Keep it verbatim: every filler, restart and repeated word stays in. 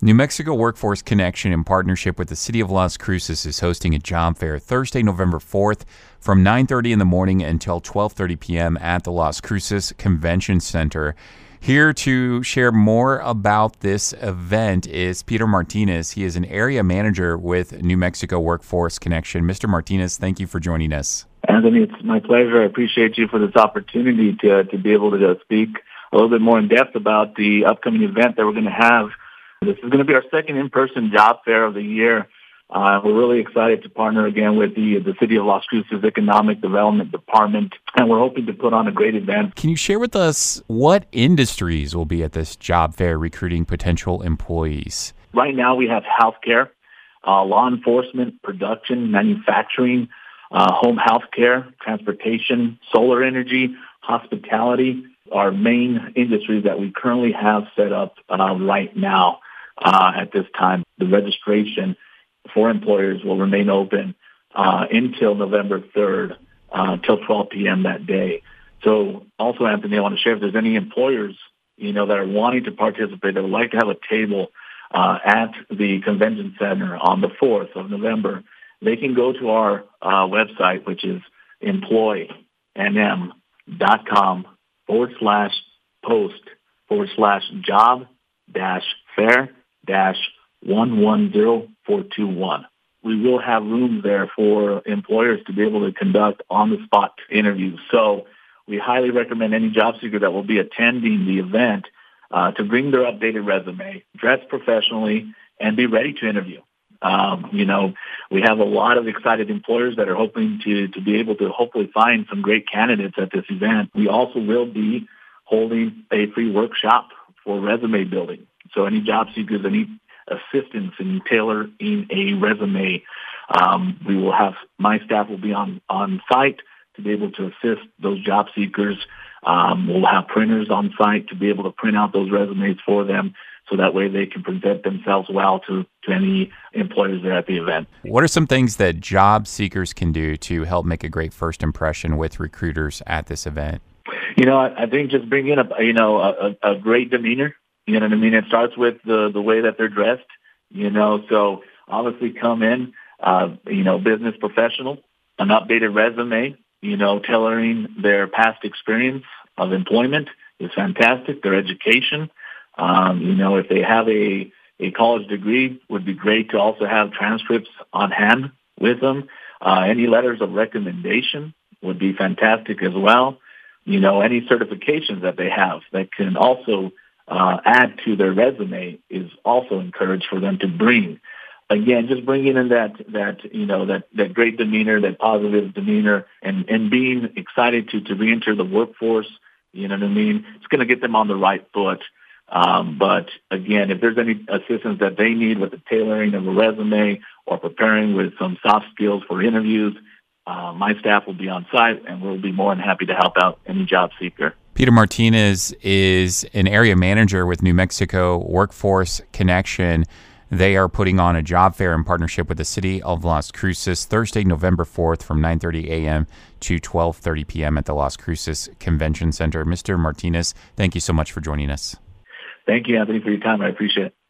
New Mexico Workforce Connection, in partnership with the City of Las Cruces, is hosting a job fair Thursday, November fourth from nine thirty in the morning until twelve thirty p.m. at the Las Cruces Convention Center. Here to share more about this event is Peter Martinez. He is an area manager with New Mexico Workforce Connection. Mister Martinez, thank you for joining us. Anthony, it's my pleasure. I appreciate you for this opportunity to to be able to speak a little bit more in depth about the upcoming event that we're going to have. This is going to be our second in-person job fair of the year. Uh, we're really excited to partner again with the the City of Las Cruces Economic Development Department, and we're hoping to put on a great event. Can you share with us what industries will be at this job fair recruiting potential employees? Right now we have healthcare, uh, law enforcement, production, manufacturing, uh, home healthcare, transportation, solar energy, hospitality, are main industries that we currently have set up uh, right now. Uh, at this time, the registration for employers will remain open uh, until November third, uh, till twelve p.m. that day. So also, Anthony, I want to share if there's any employers, you know, that are wanting to participate, that would like to have a table uh, at the convention center on the fourth of November, they can go to our uh, website, which is employ n m dot com forward slash post forward slash job dash fair dash one one zero four two one. We will have rooms there for employers to be able to conduct on-the-spot interviews. So we highly recommend any job seeker that will be attending the event uh, to bring their updated resume, dress professionally, and be ready to interview. Um, you know, we have a lot of excited employers that are hoping to, to be able to hopefully find some great candidates at this event. We also will be holding a free workshop for resume building. So any job seekers that need assistance in tailoring a resume, um, we will have, my staff will be on, on site to be able to assist those job seekers. Um, we'll have printers on site to be able to print out those resumes for them, so that way they can present themselves well to, to any employers there at the event. What are some things that job seekers can do to help make a great first impression with recruiters at this event? You know, I, I think just bring in a, you know, a, a great demeanor. You know what I mean? It starts with the, the way that they're dressed, you know, so obviously come in, uh, you know, business professional, an updated resume, you know, tailoring their past experience of employment is fantastic, their education. Um, you know, if they have a, a college degree, would be great to also have transcripts on hand with them. Uh, any letters of recommendation would be fantastic as well. You know, any certifications that they have that can also uh, add to their resume is also encouraged for them to bring. Again, just bringing in that, that you know, that, that great demeanor, that positive demeanor, and, and being excited to, to reenter the workforce, you know what I mean? It's going to get them on the right foot. Um, but again, if there's any assistance that they need with the tailoring of a resume or preparing with some soft skills for interviews, uh, my staff will be on site and we'll be more than happy to help out any job seeker. Peter Martinez is an area manager with New Mexico Workforce Connection. They are putting on a job fair in partnership with the City of Las Cruces Thursday, November fourth from nine thirty a.m. to twelve thirty p.m. at the Las Cruces Convention Center. Mister Martinez, thank you so much for joining us. Thank you, Anthony, for your time. I appreciate it.